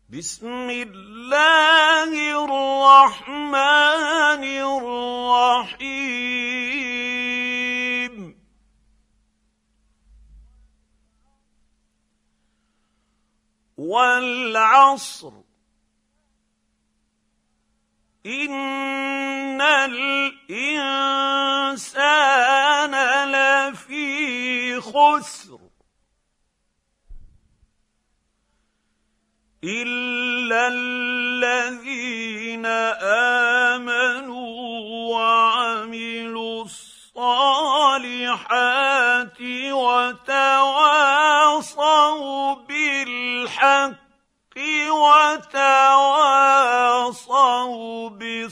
بسم الله الرحمن الرحيم. والعصر إن الإنسان لفي خسر إلا الذين آمنوا وعملوا الصالحات وتواصوا بالحق وتواصوا بالصبر.